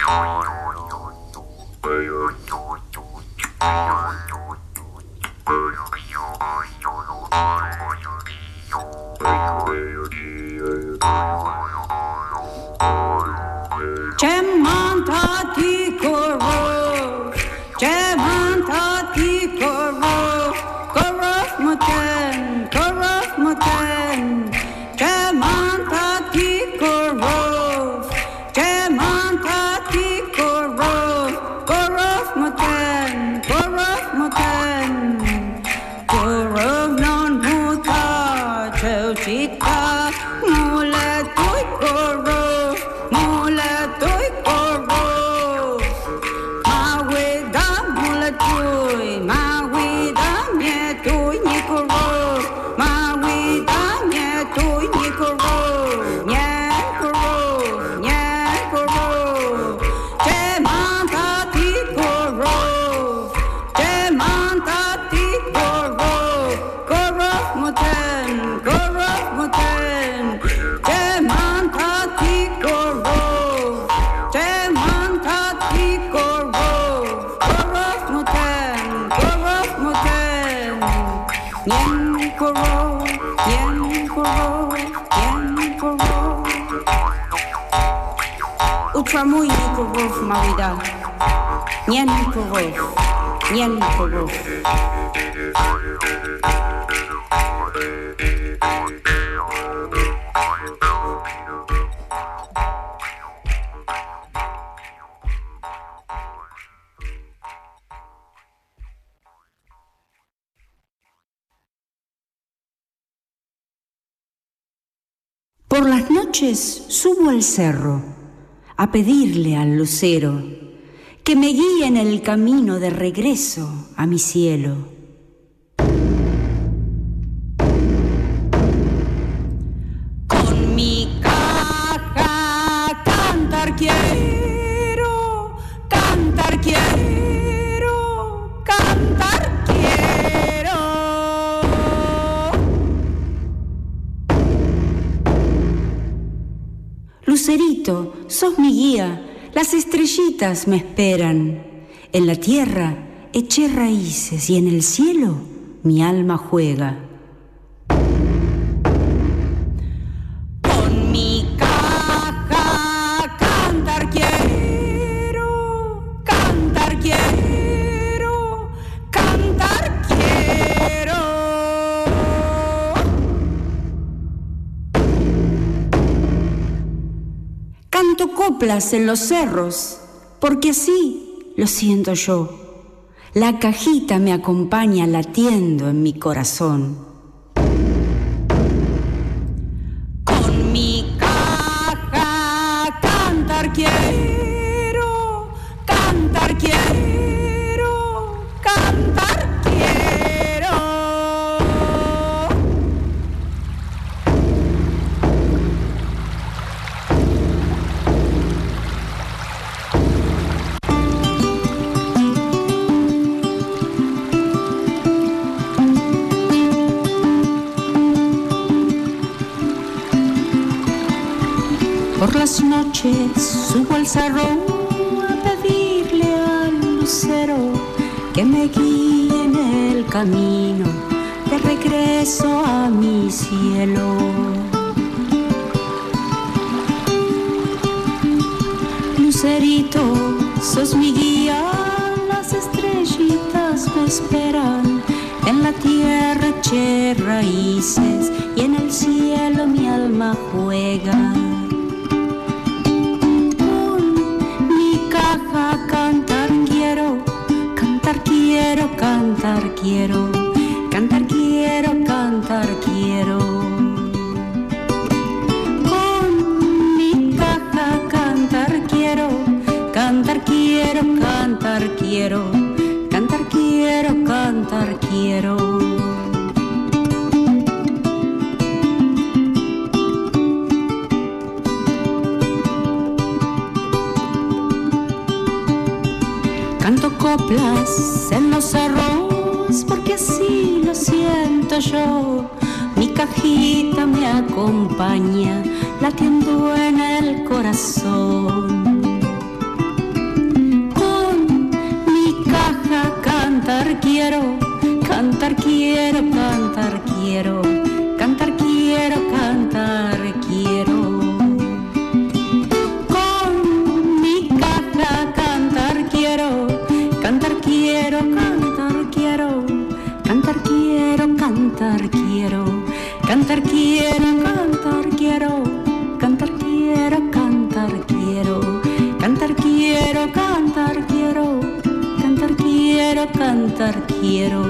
Utramui Nikorov Mawida. Nien Nikorov. Nien Nikorov. Por las noches subo al cerro a pedirle al lucero que me guíe en el camino de regreso a mi cielo. Con mi caja cantar quiero, cantar quiero, cantar quiero. Lucerito, sos mi guía, las estrellitas me esperan. En la tierra eché raíces y en el cielo mi alma juega. Con mi caja cantar quiero, cantar quiero, cantar quiero. Canto coplas en los cerros, porque así lo siento yo. La cajita me acompaña latiendo en mi corazón. Con mi caja cantar quiero, cantar quiero, cantar quiero. Por las noches subo al cerro a pedirle al lucero que me guíe en el camino de regreso a mi cielo. Lucerito, sos mi guía, las estrellitas me esperan. En la tierra eché raíces y en el cielo mi alma juega. Cantar quiero, cantar quiero, cantar quiero, cantar quiero, cantar quiero. Con mi caja cantar quiero, cantar quiero, cantar quiero, cantar quiero, cantar quiero. Canto coplas en los cerros porque así lo siento yo. Mi cajita me acompaña latiendo en el corazón. cantar quiero.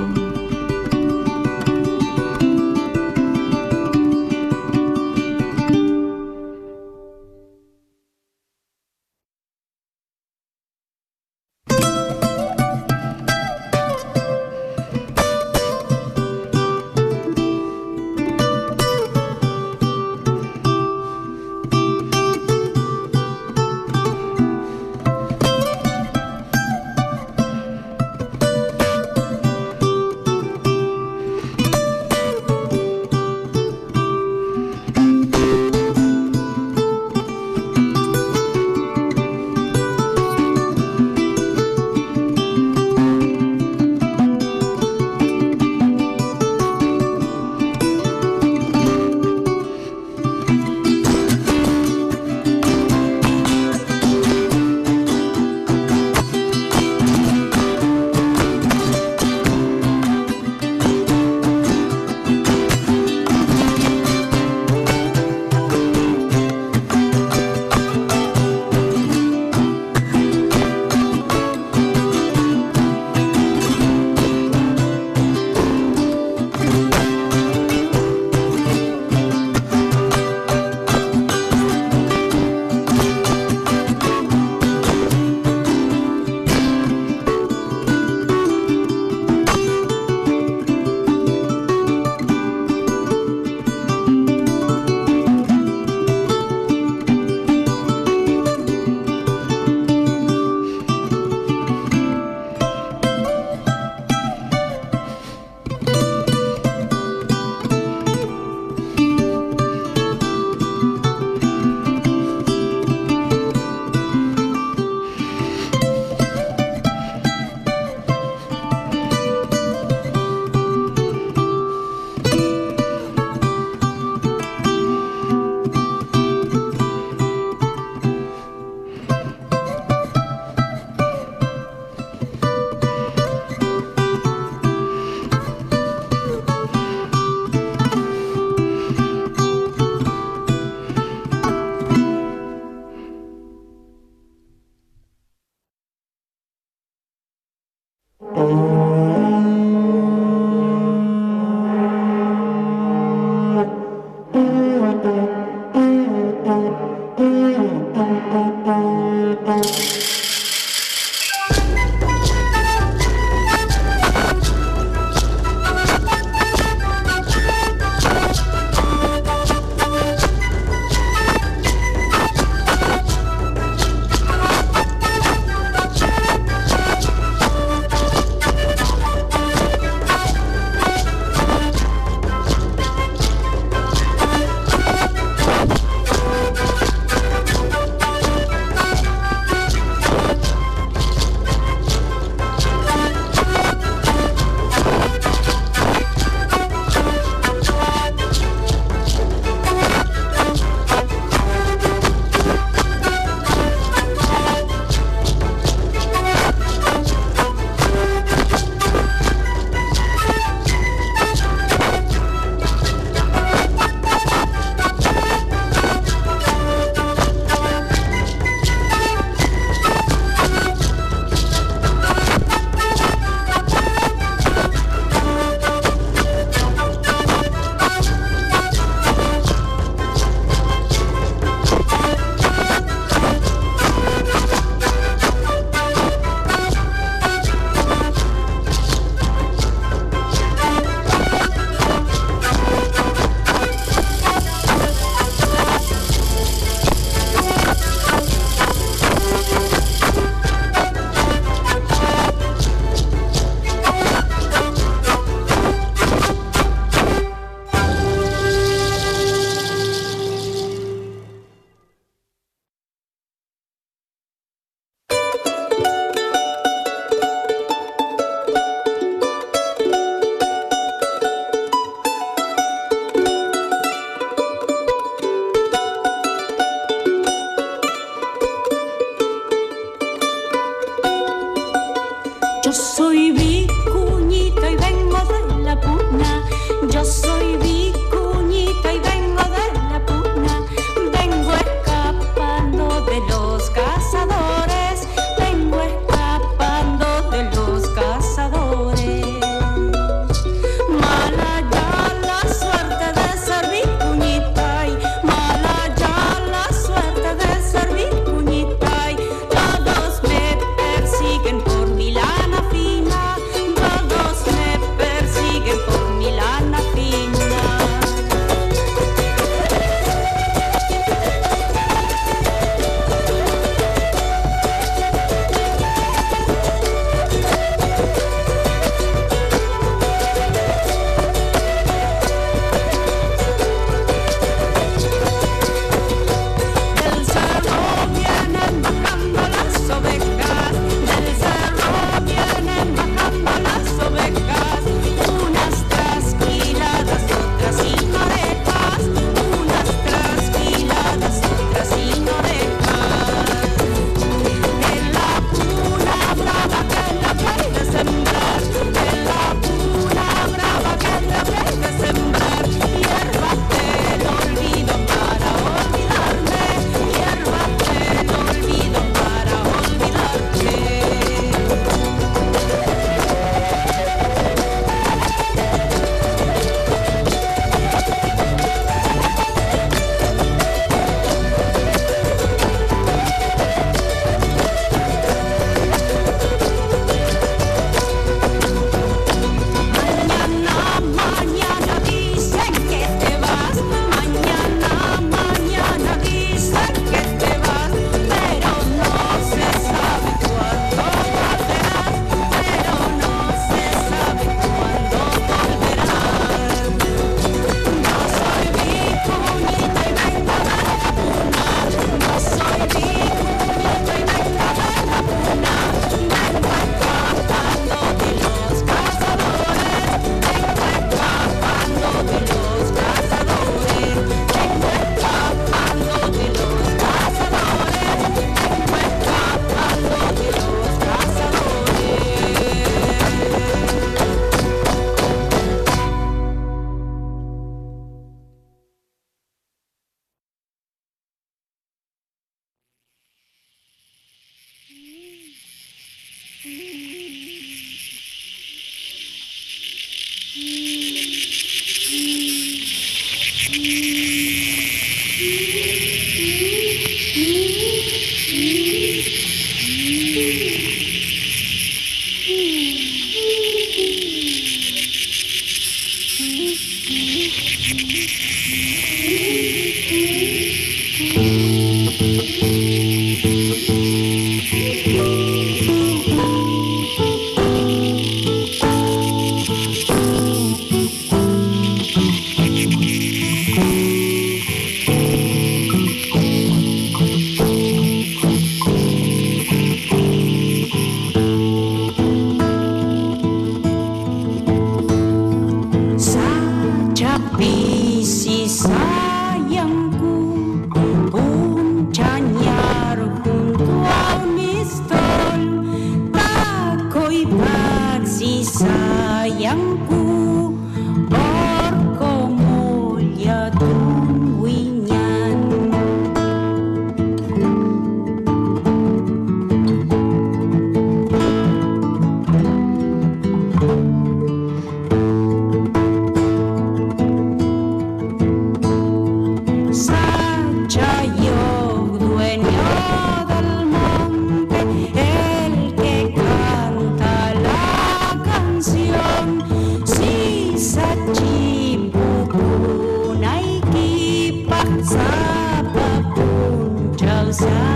Vengo escapando de los cazadores.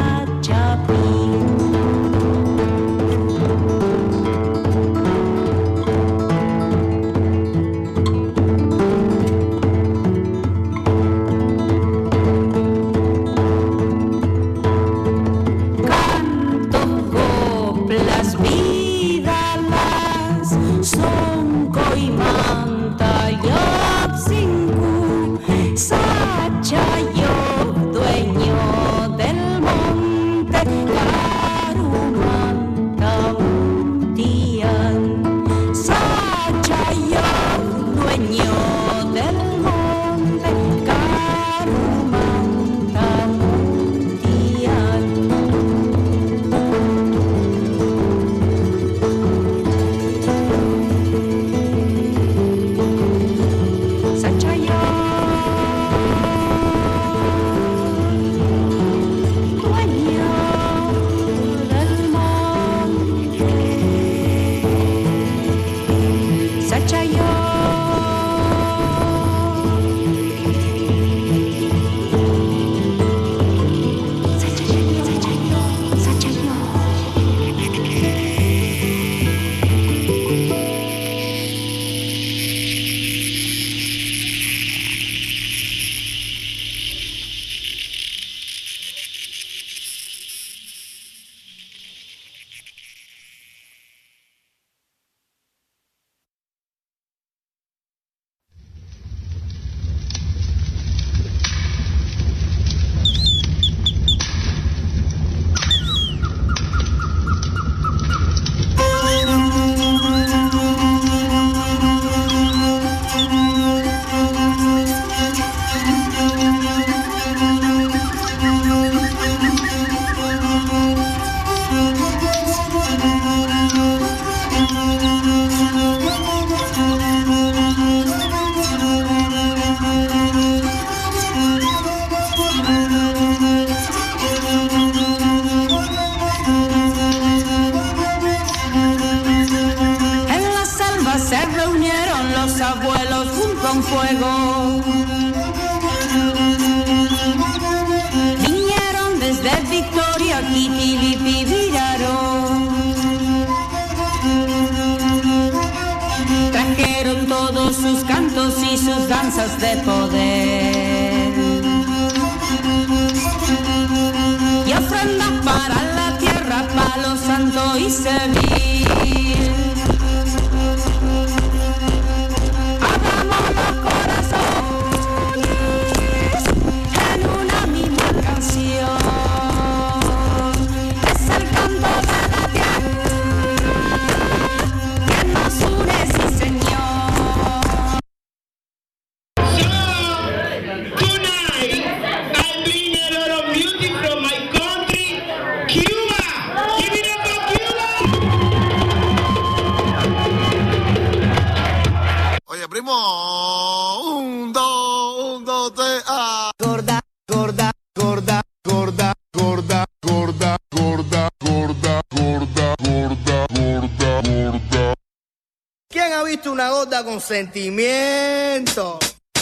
Sentimiento.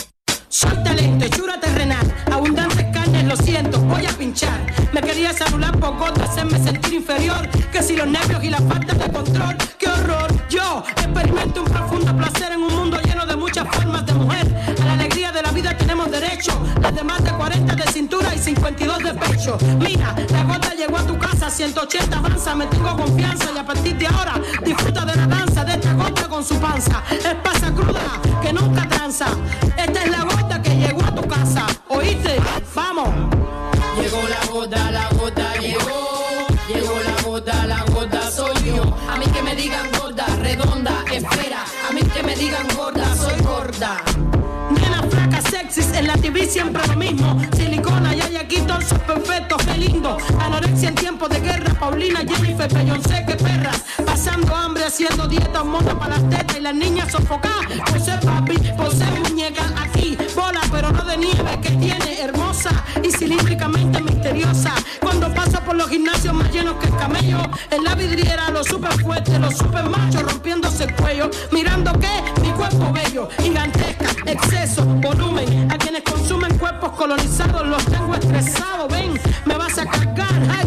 Soy talento, hechura terrenal, abundantes carnes, lo siento, voy a pinchar. Me querías anular por gota, hacerme sentir inferior. Que si los nervios y la falta de control, qué horror. Yo experimento un profundo placer en un mundo lleno de muchas formas de mujer. A la alegría de la vida tenemos derecho. Las de más de 40 de cintura y 52 de pecho. Mira, la gota llegó a tu casa, 180 avanza, me tengo confianza. Y a partir de ahora, disfruta de la danza de esta gota con su panza. Es pasa cruda, que nunca tranza. Esta es la gota que llegó a tu casa. ¿Oíste? Vamos. Llegó la gota llegó. Llegó la gota soy yo. A mí que me digan gorda, redonda, esfera. A mí que me digan gorda, soy gorda. Nena flaca, sexys, en la TV siempre lo mismo. Silicona y hay aquí torsos perfectos, qué lindo. Anorexia en tiempos de guerra, Paulina, Jennifer, Beyoncé, qué perras. Pasando hambre, haciendo dieta, un mono para las tetas y las niñas sofocadas. Por ser papi, por ser muñeca, aquí, bola, pero no de nieve, que tiene, hermosa y cilíndricamente misteriosa. Cuando paso por los gimnasios más llenos que el camello, en la vidriera, los super fuertes, los super machos, rompiéndose el cuello. Mirando que mi cuerpo bello, gigantesca, exceso, volumen. A quienes consumen cuerpos colonizados los tengo estresados. Ven, me vas a cargar, ay,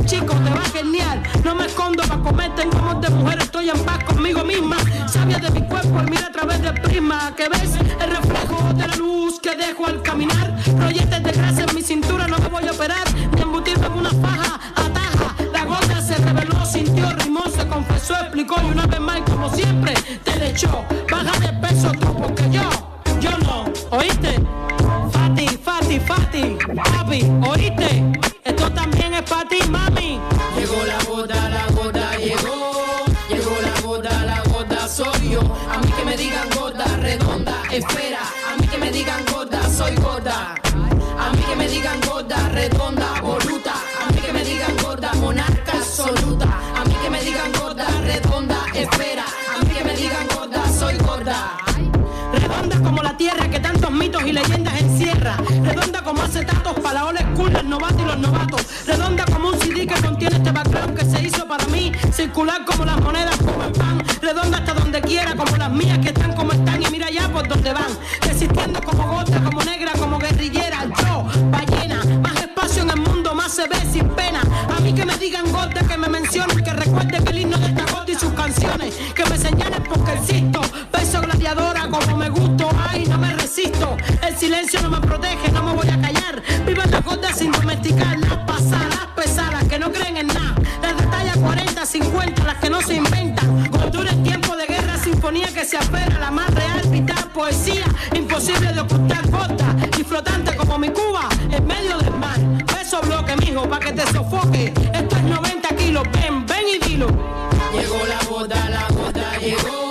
chico, te va a genial. No me escondo pa' comer, tengo amor de mujer, estoy en paz conmigo misma. Sabia de mi cuerpo, mira a través del prisma, que ves el reflejo de la luz que dejo al caminar. Rolletes de grasa en mi cintura, no me voy a operar, ni embutirme en una faja, ataja. La gorda se reveló, sintió, rimó, se confesó, explicó y una vez más, como siempre, te le echó. Baja de peso tú, porque yo no, ¿oíste? Fati, papi, ¿oíste? Esto también es para ti, mami. Llegó la gorda llegó. Llegó la gorda soy yo. A mí que me digan gorda, redonda, esfera. A mí que me digan gorda, soy gorda. A mí que me digan gorda, redonda, voluta. A mí que me digan gorda, monarca absoluta. A mí que me digan gorda, redonda, esfera. A mí que me digan gorda, soy gorda. Redonda como la tierra que tantos mitos y leyendas encierra. Redonda como acetatos para la old school, el novato y los novatos. Redonda como un CD que contiene este background que se hizo para mí. Circular como las monedas, como el pan. Redonda hasta donde quiera, como las mías que están como están. Y mira ya por donde van. Resistiendo como gorda, como negra, como guerrillera. Yo, ballena, más espacio en el mundo, más se ve sin pena. A mí que me digan gorda, que me mencionen, que recuerden que el himno de esta gorda y sus canciones. Que me señalen porque existo. Beso gladiadora como me gusto, ay, no me resisto. El silencio no me protege, no me voy a callar. Viva las gordas sin domesticar, las pasadas, las pesadas, que no creen en nada. Las de talla 40, 50, las que no se inventan. Gordura en tiempo de guerra, sinfonía que se afera. La más real, vital, poesía, imposible de ocultar, gorda y flotante como mi Cuba, en medio del mar. Beso bloque, mijo, pa' que te sofoque. Esto es 90 kilos, ven y dilo. Llegó la gorda llegó.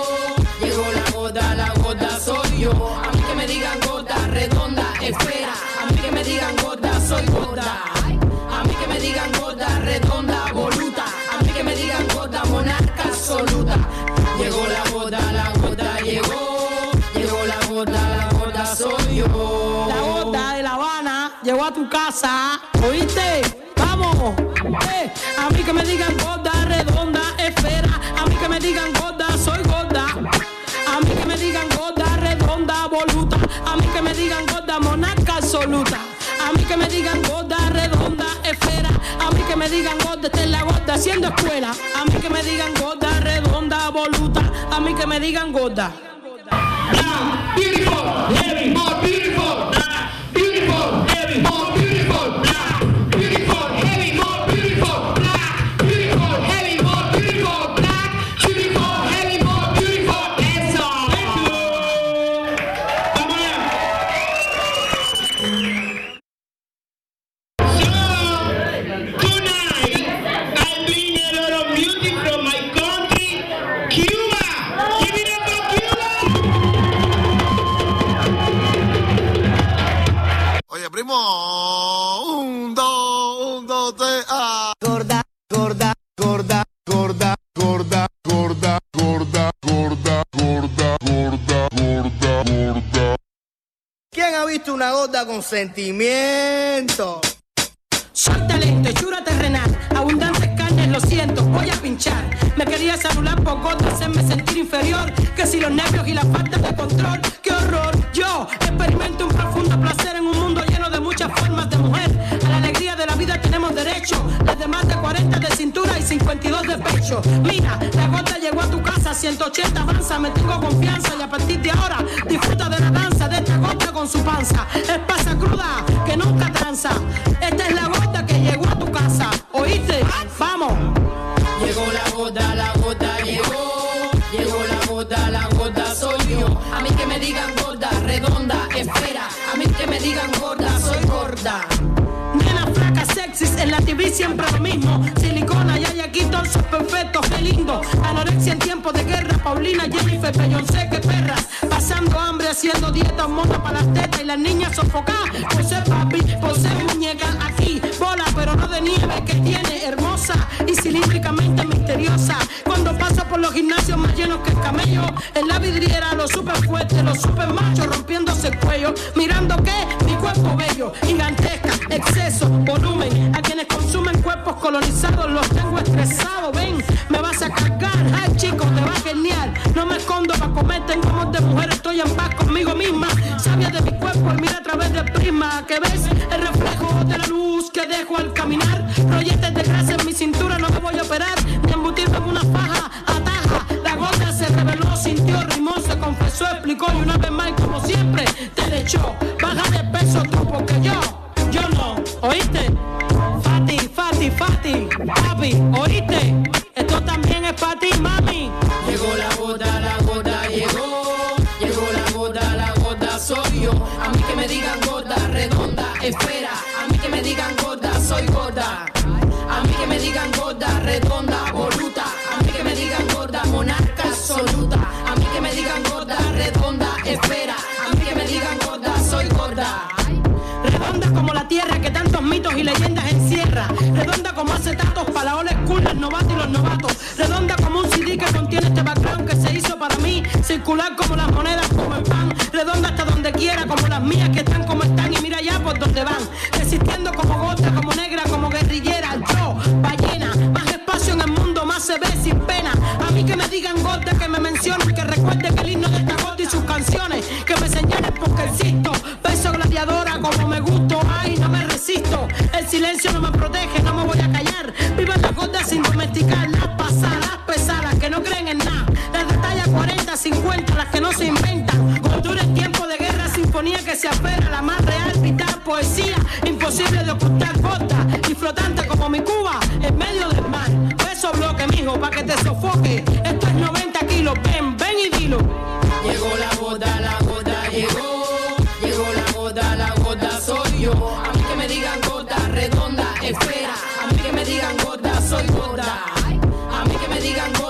La gorda soy yo. A mí que me digan gorda, redonda, esfera. A mí que me digan gorda, soy gorda. A mí que me digan gorda, redonda, voluta. A mí que me digan gorda, monarca absoluta. Llegó la gorda llegó. Llegó la gorda soy yo. La gorda de La Habana llegó a tu casa, ¿oíste? Vamos. A mí que me digan gorda, redonda, esfera. A mí que me digan gorda, soy gorda. A mí que me digan gorda, redonda, voluta. A mí que me digan gorda, monarca absoluta. A mí que me digan gorda, redonda, esfera. A mí que me digan gorda, esta es la gorda haciendo escuela. A mí que me digan gorda, redonda, voluta. A mí que me digan gorda. Black, beautiful, heavy, more beautiful. Black, beautiful, heavy, more beautiful. Black, beautiful, heavy, more beautiful. Black, beautiful, heavy, more beautiful. Black, beautiful, heavy, more beautiful. Eso. Vamos allá. So, tonight, I bring a lot of music from my country, Cuba. Give it up for Cuba. Oye, primo, un, dos, tres, ah. Gorda, gorda, gorda, gorda, gorda, gorda, gorda, gorda, gorda, gorda, gorda, gorda. ¿Quién ha visto una gorda con sentimiento? Soy talento, hechura terrenal, abundantes carnes, lo siento, voy a pinchar. Me querías anular por gorda, hacerme sentir inferior. Que si los nervios y la falta de control, qué horror. Yo experimento un profundo placer en un mundo lleno de muchas formas de mujer. A la alegría de la vida tenemos derecho, desde más de 40 de cintura y 52 de pecho. Mira, la gorda llegó a tu casa, 180 avanza, me tengo confianza y a partir de ahora disfruta de la danza de esta gorda con su panza. Es pasa cruda, que nunca tranza. Esta es la gorda que llegó a tu casa, ¿oíste? Vamos. Llegó la gorda llegó. Llegó la gorda soy yo. A mí que me digan gorda, redonda, esfera. A mí que me digan gorda, soy gorda. Nena flaca, sexys, en la TV siempre lo mismo. Silicona y hay aquí torsos perfectos, qué lindo. Anorexia en tiempos de guerra, Paulina, Jennifer, Beyoncé, que perras. Pasando hambre, haciendo dieta, mono para las tetas y las niñas sofocadas. Por ser papi, por ser muñeca, aquí bola, pero no de nieve, que tiene hermosa y cilíndricamente misteriosa. Cuando paso por los gimnasios más llenos que el camello, en la vidriera los super fuertes, los super machos rompiéndose el cuello. Mirando que mi cuerpo bello, gigantesca, exceso, volumen. A quienes consumen cuerpos colonizados los tengo estresados. Ven, me vas a cargar, ay chico, te va genial. No me escondo para comer, tengo amor de mujer, estoy en paz conmigo misma. Sabia de mi cuerpo, mira a través del prisma, que ves el reflejo de la luz que dejo al caminar. Rolletes de grasa en mi papi, ¿oíste? Esto también es para ti, mami. Llegó la gorda llegó. Llegó la gorda soy yo. A mí que me digan gorda, redonda, esfera. A mí que me digan gorda, soy gorda. A mí que me digan gorda, redonda, voluta. A mí que me digan gorda, monarca absoluta. A mí que me digan gorda, redonda, esfera. A mí que me digan gorda, soy gorda. Redonda como la tierra que tantos mitos y leyendas encierra. Redonda como acetatos para la old school, el novato y los novatos. Redonda como un CD que contiene este background que se hizo para mí. Circular como las monedas, como el pan. Redonda hasta donde quiera, como las mías que están como están. Y mira ya por donde van. Resistiendo como gorda, como negra, como guerrillera. Yo, ballena, más espacio en el mundo, más se ve sin pena. A mí que me digan gorda, que me mencionen, que recuerde que el himno de esta gorda y sus canciones, que me señalen porque existo. Beso gladiadora como me gusto, ay, no me resisto. El silencio no me protege, no me voy a callar. Viva las gordas sin domesticar, las pasadas, las pesadas, que no creen en nada. Las de talla 40, 50, las que no se inventan. Gordura en tiempo de guerra, sinfonía que se afera, la más real, vital, poesía, imposible de ocultar, gorda y flotante como mi Cuba, en medio del mar. Beso bloque, mijo, pa' que te sofoque. Esto es 90 kilos, ven, ven y dilo. Llegó la gorda llegó. Llegó la gorda soy yo. A mí que me digan gorda, redonda, esfera. A mí que me digan gorda, soy gorda. A mí que me digan gorda.